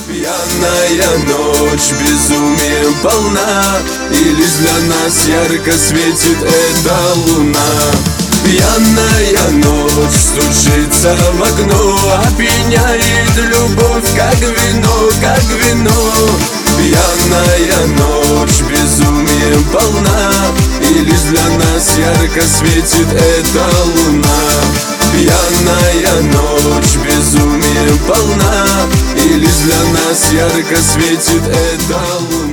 Пьяная ночь безумием полна, и лишь для нас ярко светит эта луна. Пьяная ночь стучится в окно, опьяняет любовь, как вино, как вино. Пьяная ночь безумием полна, и лишь для нас ярко светит эта луна. Пьяная ночь безумием полна, и лишь для нас ярко светит эта луна.